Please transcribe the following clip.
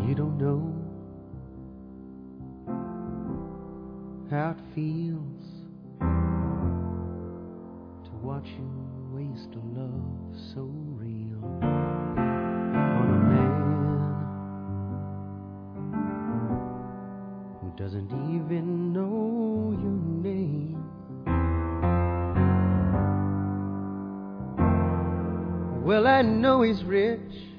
You don't know how it feels to watch you waste a love so real on a man who doesn't even know your name. Well, I know he's rich,